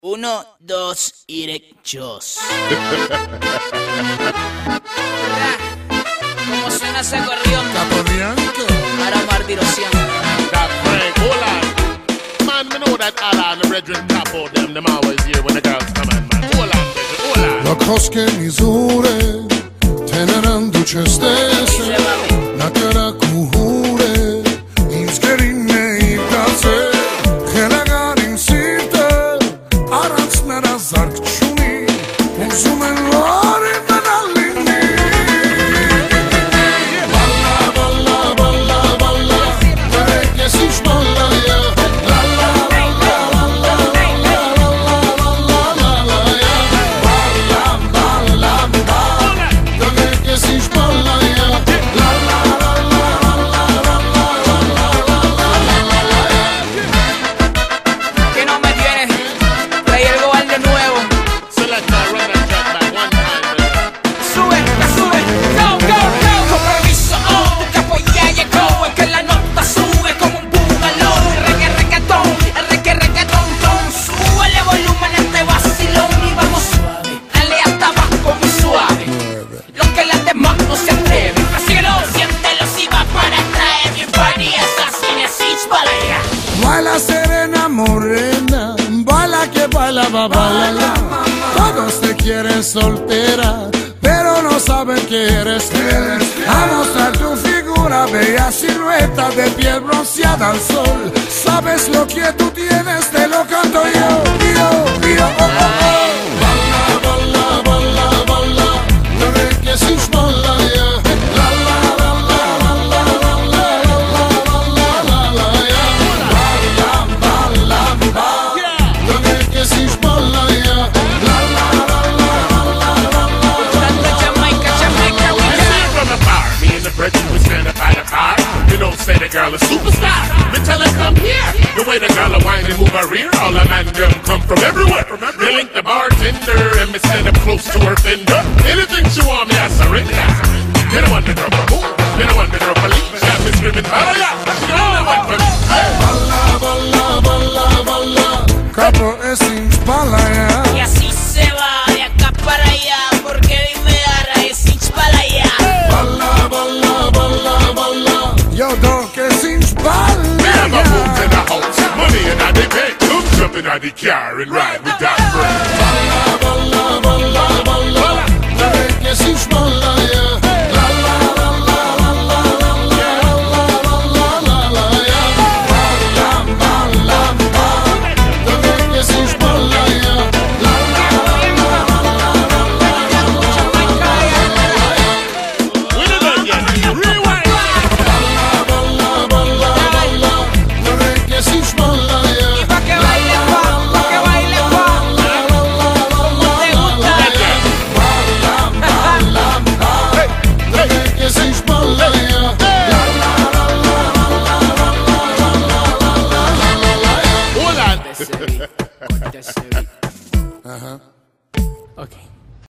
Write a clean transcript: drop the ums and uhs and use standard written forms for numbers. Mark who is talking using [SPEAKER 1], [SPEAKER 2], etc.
[SPEAKER 1] Uno, dos y derechos. ¿Cómo suena ese corrión? Para martiración.
[SPEAKER 2] Man, me know that all of the brethren top out them always here when the girls come in, man. Hold on, baby, hold on.
[SPEAKER 3] La cosche misure, teneranno stesse, na cara kuhure, izgerinne iptaze, helagarin sirte, aransnara zarkçuni, uzumen lori benallini. Balla, balla, balla, balla, perché si sballa ya. Baila serena morena, baila que baila, baila. Todos te quieren soltera, pero no saben que eres fiel. A mostrar tu figura, bella silueta de piel bronceada al sol. Sabes lo que tú tienes, te lo canto yo, oh, oh, oh. Balla, balla, balla, balla, no ves que si balla ya.
[SPEAKER 2] Say the girl a superstar, me tell her come here. The way the girl a whine and move her rear, all the man them come from everywhere. They link the bartender and me stand up close to her fender. Anything she want me I surrender. Me don't want the girl for move, me don't want the girl for leave. Got me screaming, balla, she the only one for me.
[SPEAKER 3] Balla, balla, balla, balla, capo es sin balla ya.
[SPEAKER 1] Y así se va de acá para allá, porque dime ahora es sin para allá.
[SPEAKER 3] Balla, balla, balla, balla. Yo don't get since ball.
[SPEAKER 2] Me have a move in the house, money in the bank. Come jump in the car and ride with that friend.
[SPEAKER 3] Balla, balla, balla, balla. No ves que since balla.